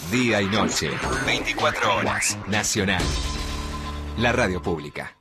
Día y noche, 24 horas. Nacional. La radio pública.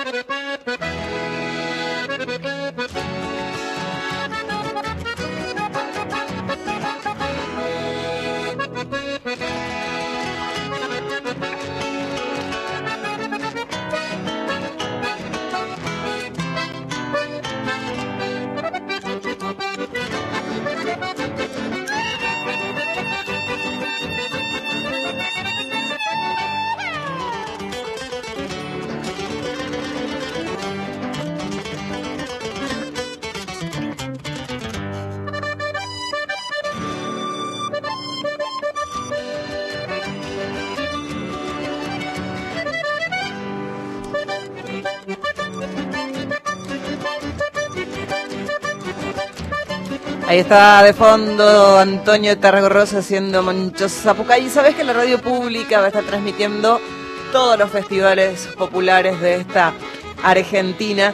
Ahí está de fondo Antonio Tarragorrosa haciendo Monchosa Zapucay. Y sabes que la radio pública va a estar transmitiendo todos los festivales populares de esta Argentina.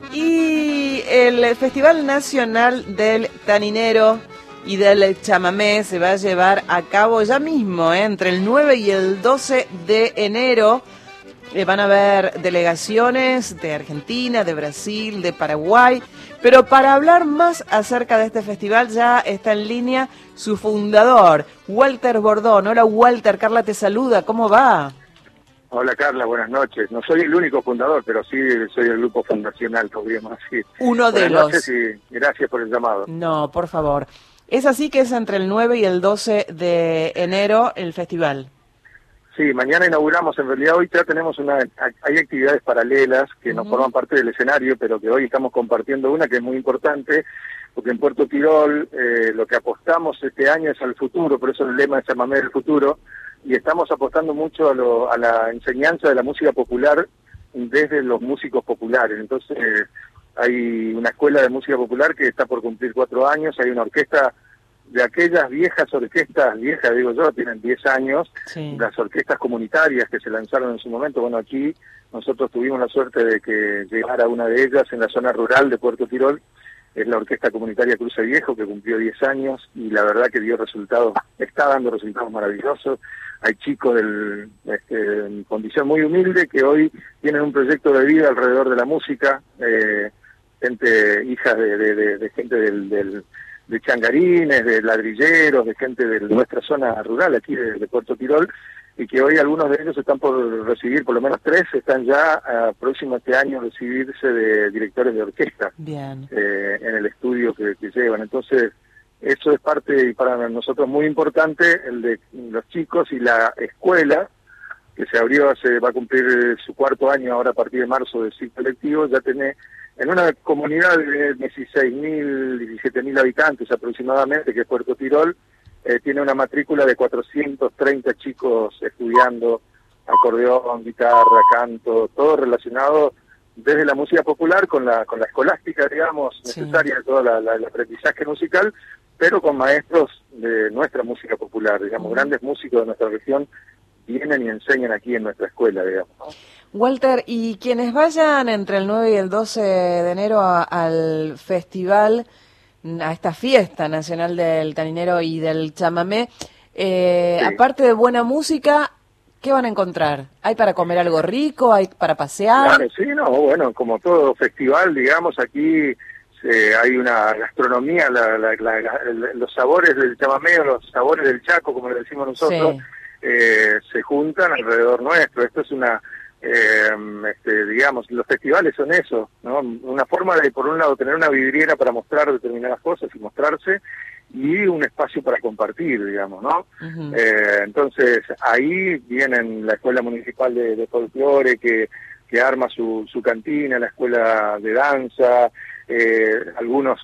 Y el Festival Nacional del Taninero y del Chamamé se va a llevar a cabo ya mismo, entre el 9 y el 12 de enero. Van a haber delegaciones de Argentina, de Brasil, de Paraguay. Pero para hablar más acerca de este festival ya está en línea su fundador, Walter Bordón. Hola Walter, Carla te saluda, ¿cómo va? Hola Carla, buenas noches. No soy el único fundador, pero sí soy el grupo fundacional, podríamos decir. Uno de buenas los... noches y gracias por el llamado. No, por favor. Es así que es entre el 9 y el 12 de enero el festival. Sí, mañana inauguramos, en realidad hoy ya tenemos hay actividades paralelas que no forman parte del escenario, pero que hoy estamos compartiendo una que es muy importante, porque en Puerto Tirol lo que apostamos este año es al futuro, por eso el lema es Chamamé del futuro, y estamos apostando mucho a la enseñanza de la música popular desde los músicos populares. Entonces hay una escuela de música popular que está por cumplir 4 años, hay una orquesta de aquellas viejas orquestas, viejas digo yo, tienen 10 años, sí. Las orquestas comunitarias que se lanzaron en su momento. Bueno, aquí nosotros tuvimos la suerte de que llegara una de ellas en la zona rural de Puerto Tirol, es la Orquesta Comunitaria Cruce Viejo, que cumplió 10 años y la verdad que dio resultados, está dando resultados maravillosos. Hay chicos en condición muy humilde que hoy tienen un proyecto de vida alrededor de la música, gente, hijas de gente de changarines, de ladrilleros, de gente de nuestra zona rural aquí de Puerto Tirol, y que hoy algunos de ellos están por recibir, por lo menos 3, están ya próximo este año a recibirse de directores de orquesta. Bien. En el estudio que llevan. Entonces, eso es parte, y para nosotros muy importante, el de los chicos y la escuela, que se abrió va a cumplir su 4º año ahora a partir de marzo del ciclo lectivo, ya tiene en una comunidad de 16.000, 17.000 habitantes aproximadamente, que es Puerto Tirol, tiene una matrícula de 430 chicos estudiando acordeón, guitarra, canto, todo relacionado desde la música popular con la escolástica, digamos, necesaria de todo el aprendizaje musical, pero con maestros de nuestra música popular, digamos, grandes músicos de nuestra región vienen y enseñan aquí en nuestra escuela, digamos. Walter, y quienes vayan entre el 9 y el 12 de enero al festival, a esta fiesta nacional del taninero y del chamamé, sí. Aparte de buena música, ¿qué van a encontrar? ¿Hay para comer algo rico? ¿Hay para pasear? Claro, sí, no, bueno, como todo festival, digamos, aquí hay una gastronomía, los sabores del chamamé o los sabores del Chaco, como le decimos nosotros, sí. Se juntan alrededor nuestro. Esto es digamos, los festivales son eso, ¿no? Una forma de, por un lado, tener una vidriera para mostrar determinadas cosas y mostrarse, y un espacio para compartir, digamos, ¿no? Entonces, ahí vienen la Escuela Municipal de Folclore, que arma su cantina, la Escuela de Danza, algunos,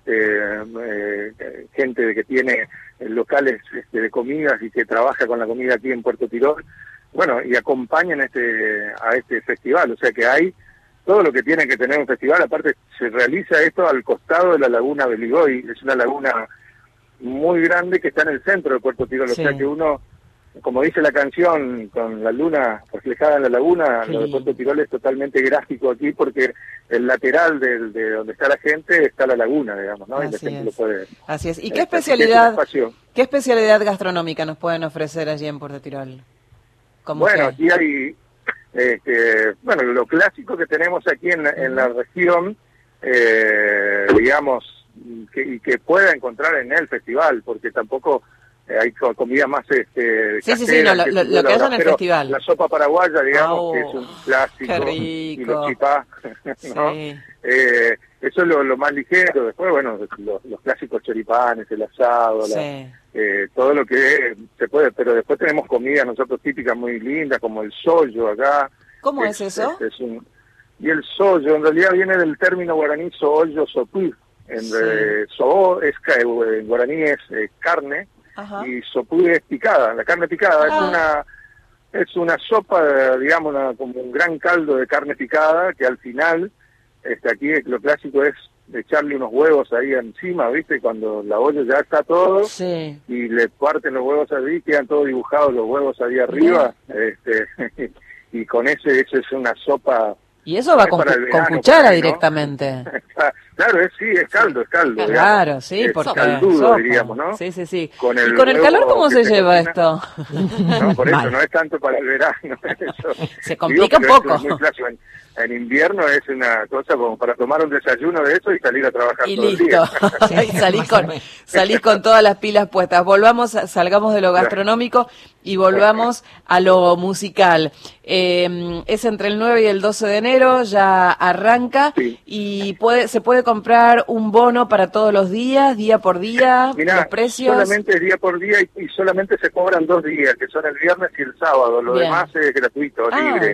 gente que tiene locales de comidas y que trabaja con la comida aquí en Puerto Tirol, bueno, y acompañan a este festival. O sea que hay todo lo que tiene que tener un festival. Aparte, se realiza esto al costado de la laguna Beligoy, es una laguna muy grande que está en el centro de Puerto Tirol, sí. O sea que uno como dice la canción, con la luna reflejada en la laguna, lo de Puerto Tirol es totalmente gráfico aquí porque el lateral de donde está la gente está la laguna, digamos, ¿no? Y la gente lo puede... Así es. ¿Y qué especialidad gastronómica nos pueden ofrecer allí en Puerto Tirol? Bueno, aquí hay, bueno, lo clásico que tenemos aquí en la región, digamos, que pueda encontrar en el festival, porque tampoco hay comida más sí, no, lo que haya en el festival. La sopa paraguaya, digamos, que es un clásico. Qué rico. Y los chipás, ¿no? Sí. Eso es lo más ligero. Después, bueno, los clásicos choripanes, el asado, todo lo que se puede. Pero después tenemos comida nosotros típicas muy lindas, como el sollo acá. ¿Cómo es eso? Y el sollo, en realidad viene del término guaraní sollo, sopú. So en guaraní es carne. Ajá. Y sopú es picada, la carne picada. Es una sopa, digamos, como un gran caldo de carne picada que al final, aquí lo clásico es echarle unos huevos ahí encima, ¿viste? Cuando la olla ya está todo, y le parten los huevos ahí, quedan todos dibujados los huevos ahí arriba, y con esa es una sopa. Y eso va con cuchara directamente. Claro, es caldo. Claro, digamos. sí, porque caldudo, diríamos, ¿no? Sí. ¿Y con el calor cómo se lleva esto? No, por eso, no es tanto para el verano. Eso. Se complica un poco. Es muy clásico. En invierno es una cosa como para tomar un desayuno de eso y salir a trabajar y todo listo. el día. Salís con todas las pilas puestas. Salgamos de lo gastronómico y volvamos a lo musical. Es entre el 9 y el 12 de enero, ya arranca, y se puede comprar un bono para todos los días, día por día. Mirá, los precios. Solamente es día por día y solamente se cobran 2 días, que son el viernes y el sábado. Lo demás es gratuito, libre.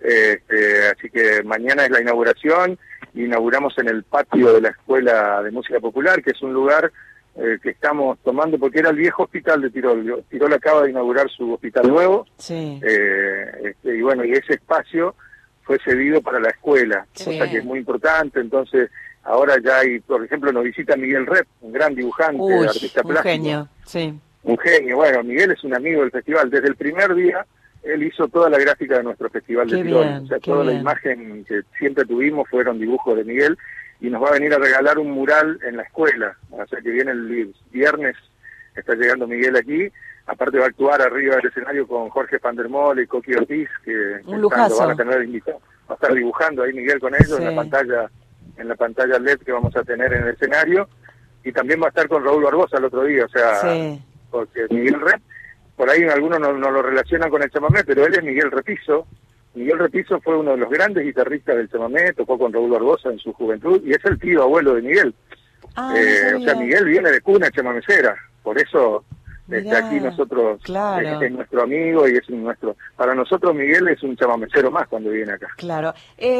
Así que mañana es la inauguración. Inauguramos en el patio de la Escuela de Música Popular, que es un lugar que estamos tomando porque era el viejo hospital de Tirol. Tirol acaba de inaugurar su hospital nuevo. Sí. Y bueno, y ese espacio fue cedido para la escuela, cosa que es muy importante. Entonces ahora ya hay, por ejemplo, nos visita Miguel Rep, un gran dibujante, artista plástico. Un genio, sí. Un genio. Bueno, Miguel es un amigo del festival. Desde el primer día él hizo toda la gráfica de nuestro festival de Tirol. O sea, toda la imagen que siempre tuvimos fueron dibujos de Miguel, y nos va a venir a regalar un mural en la escuela. O sea, que viene el viernes, está llegando Miguel aquí. Aparte va a actuar arriba del escenario con Jorge Pandermol y Coqui Ortiz, que lo van a tener invitado. Va a estar dibujando ahí Miguel con ellos en la pantalla LED que vamos a tener en el escenario. Y también va a estar con Raúl Barbosa el otro día, o sea, porque Miguel Rep, por ahí algunos no lo relacionan con el chamamé, pero él es Miguel Repiso. Miguel Repiso fue uno de los grandes guitarristas del chamamé, tocó con Raúl Barbosa en su juventud, y es el tío abuelo de Miguel. O sea, Miguel viene de cuna chamamecera, por eso aquí nosotros es nuestro amigo y es para nosotros Miguel es un chamamecero más cuando viene acá. Claro.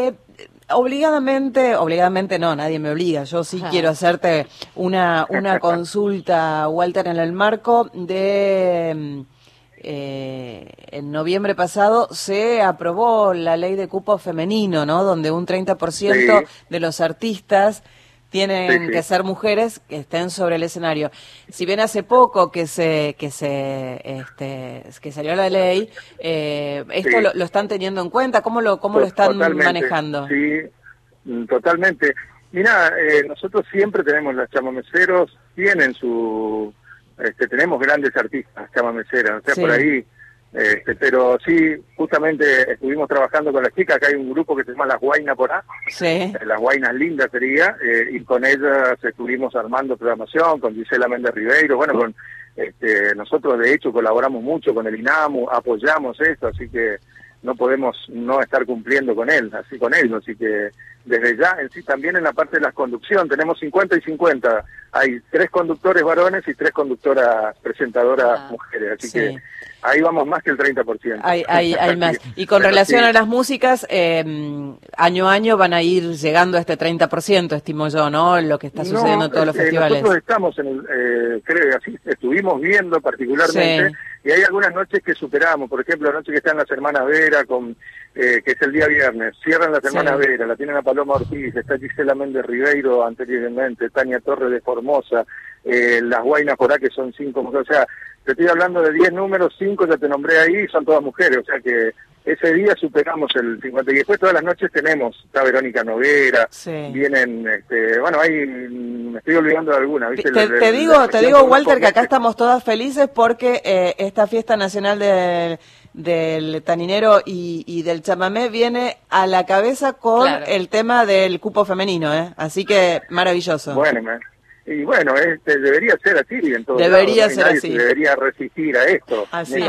Obligadamente no, nadie me obliga. Yo sí quiero hacerte una consulta, Walter, en el marco de... en noviembre pasado se aprobó la ley de cupo femenino, ¿no? Donde un 30% de los artistas tienen que ser mujeres que estén sobre el escenario. Si bien hace poco que salió la ley, esto lo están teniendo en cuenta. ¿Cómo lo están manejando? Sí, totalmente. Mirá, nosotros siempre tenemos, los chamameceros tienen tenemos grandes artistas chamameceras, o sea, por ahí, pero sí, justamente estuvimos trabajando con las chicas, acá hay un grupo que se llama Las Guainas por A, Las Guainas Lindas sería, y con ellas estuvimos armando programación, con Gisela Méndez Ribeiro, bueno, nosotros de hecho colaboramos mucho con el INAMU, apoyamos esto, así que no podemos no estar cumpliendo con ellos, así que desde ya, también en la parte de la conducción, tenemos 50 y 50, hay 3 conductores varones y 3 conductoras presentadoras mujeres, así que ahí vamos más que el 30%. Hay más. Y con relación a las músicas, año a año van a ir llegando a este 30%, estimo yo, ¿no? Lo que está sucediendo en todos los festivales. Nosotros estamos creo, así estuvimos viendo particularmente, y hay algunas noches que superamos, por ejemplo, la noche que están las hermanas Vera, que es el día viernes, cierran las hermanas Vera, la tienen a Paloma Ortiz, está Gisela Méndez Ribeiro anteriormente, Tania Torres de Formosa, Las Guainas por A, que son 5 mujeres, o sea, te estoy hablando de 10 números, 5 ya te nombré ahí, y son todas mujeres, o sea que ese día superamos el 50, y después todas las noches está Verónica Noguera, vienen, bueno, ahí me estoy olvidando de alguna, ¿viste? Te digo, Walter, que acá estamos todas felices porque esta fiesta nacional del taninero y del chamamé viene a la cabeza con el tema del cupo femenino, así que maravilloso. Bueno, y bueno, debería ser así en todo debería lado, ¿no? ser Nadie así. Se debería resistir a esto. Así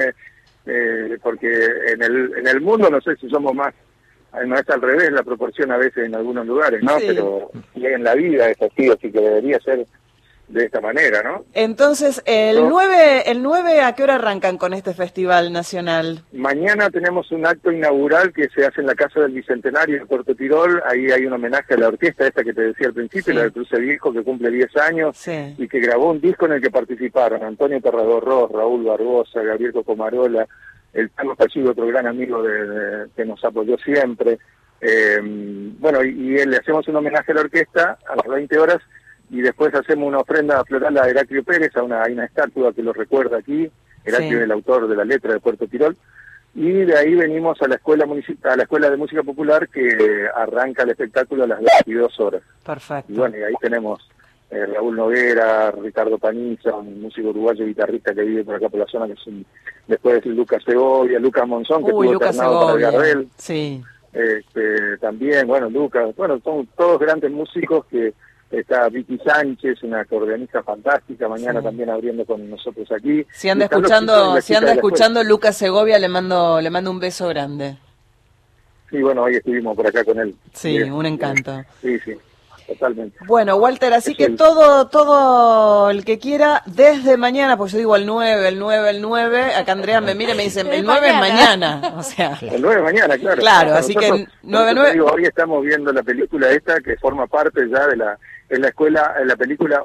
porque en el mundo no sé si somos más, no es al revés la proporción a veces en algunos lugares, ¿no? Sí. Pero y en la vida es así que debería ser de esta manera, ¿no? Entonces, el 9 ¿a qué hora arrancan con este festival nacional? Mañana tenemos un acto inaugural que se hace en la Casa del Bicentenario de Puerto Tirol. Ahí hay un homenaje a la orquesta esta que te decía al principio, la de Cruce Viejo, que cumple 10 años y que grabó un disco en el que participaron Antonio Terragorros, Raúl Barbosa, Gabriel Cocomarola, el Carlos Pachudo, otro gran amigo que nos apoyó siempre. Bueno, y le hacemos un homenaje a la orquesta a las 20 horas, y después hacemos una ofrenda floral a Heraclio Pérez, hay una estatua que lo recuerda aquí, Heraclio es el autor de la letra de Puerto Tirol, y de ahí venimos a la escuela de música popular, que arranca el espectáculo a las 22 horas. Perfecto. Y bueno, y ahí tenemos Raúl Noguera, Ricardo Paniza, un músico uruguayo guitarrista que vive por acá por la zona, que es después Lucas Segovia, Lucas Monzón, que estuvo internado para Gardel. Sí. También, bueno, Lucas, son todos grandes músicos que está Vicky Sánchez, una acordeonista fantástica, mañana también abriendo con nosotros aquí. Si anda escuchando Lucas Segovia, le mando un beso grande. Sí, bueno, hoy estuvimos por acá con él. Sí, un encanto. Sí, totalmente. Bueno, Walter, así que todo el que quiera, desde mañana, pues yo digo el 9, acá Andrea me mira y me dice, el 9 es mañana, o sea. El 9 es mañana, claro. Claro, así que 9. Hoy estamos viendo la película esta, que forma parte ya de la película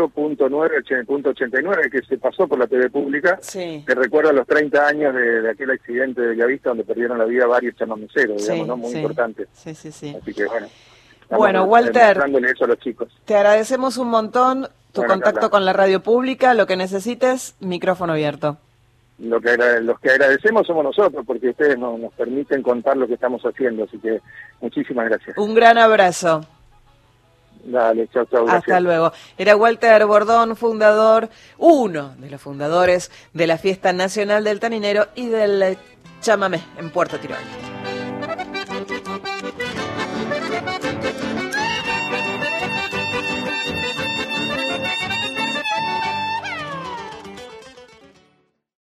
8.9.89, que se pasó por la TV pública, que recuerda los 30 años de aquel accidente de Bellavista, donde perdieron la vida varios chamameceros, digamos, ¿no? Muy importante. Sí. Así que bueno. Bueno, Walter, eso a los chicos. Te agradecemos un montón tu contacto con la radio pública, lo que necesites, micrófono abierto. Los que agradecemos somos nosotros, porque ustedes nos permiten contar lo que estamos haciendo, así que muchísimas gracias. Un gran abrazo. Dale, chao, gracias. Hasta luego. Era Walter Bordón, uno de los fundadores de la Fiesta Nacional del Taninero y del Chamamé en Puerto Tirol.